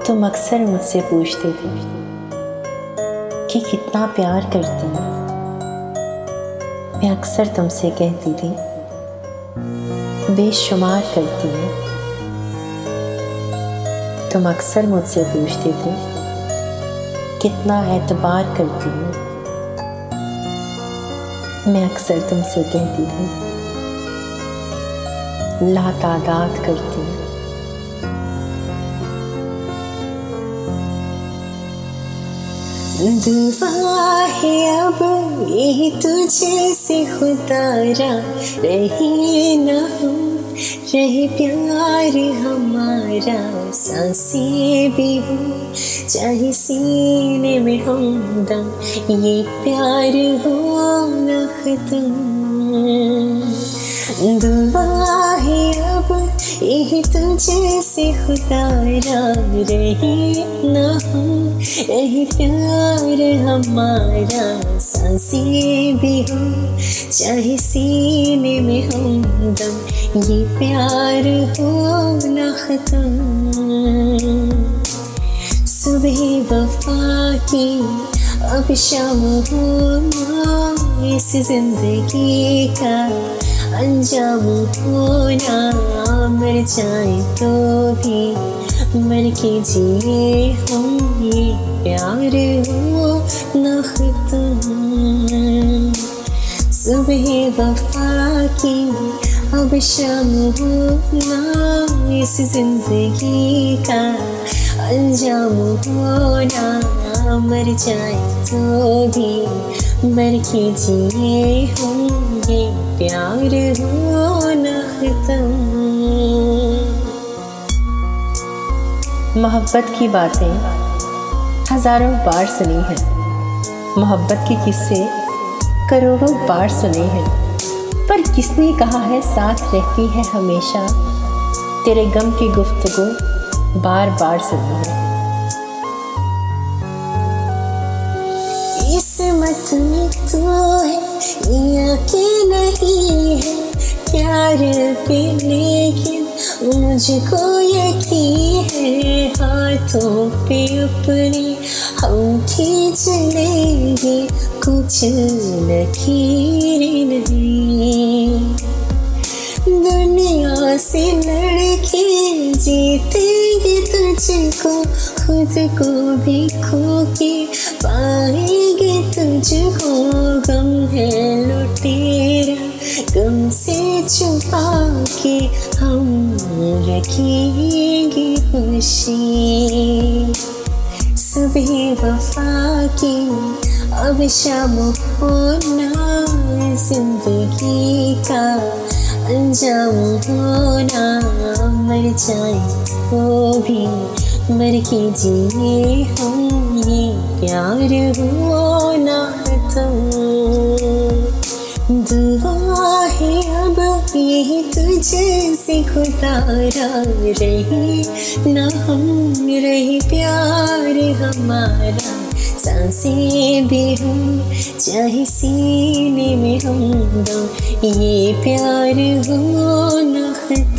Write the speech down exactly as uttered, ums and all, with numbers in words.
तुम अक्सर मुझसे पूछते थे कि कितना प्यार करती हूँ। मैं अक्सर तुमसे कहती थी बेशुमार करती हूँ। तुम अक्सर मुझसे पूछते थे कितना एतबार करती हूँ। मैं अक्सर तुमसे कहती थी लातादाद करती हूँ। दुआ है अब ये तुझसे खुदारा, रहे ना हम रहे प्यार हमारा, सांसें भी हो चाहे सीने में हमदम, ये प्यार हो ना खत्म। दुआ है अब यही तुझसे खुदारा, रहे ना हम रहे प्यार हमारा, सांसें भी हो चाहे सीने में हमदम, ये प्यार हो ना खत्म। सुबह वफा की अब शाम होना, इस जिंदगी का अंजाम होना, मर जाए तो भी मर के जिए हम, ये प्यार हो ना खत्म। सुबह वफा की अब शाम होना, इस जिंदगी का अंजाम होना, मर जाए तो भी मर के जिए हम, ये प्यार हो ना खत्म। मोहब्बत की बातें हजारों बार सुनी हैं, मोहब्बत के किस्से करोड़ों बार सुने हैं, पर किसने कहा है साथ रहती है हमेशा, तेरे गम की गुफ्तगू बार बार सुनी है। किस्मत में तो है या कि नहीं है प्यार पे, लेकिन मुझको यकीन है हाथों पे अपने हम खींच लेंगे, कुछ लकीरें नहीं। दुनिया से लड़के जीतेंगे तुझको, खुद को भी खो के पाएंगे तुझको, गम है लुटेरा गम से छुपा के हम रखेंगे खुशी। सुबह वफा की अब शाम होना, जिंदगी का अंजाम होना, मर जाए तो भी मर के जिए हम, ये प्यार हो ना खत्म। दुआ है अब यही तुझसे खुदारा, रहे ना हम रहे प्यार हमारा, सांसें भी हो चाहे सीने में हमदम, ये प्यार हो ना खत्म।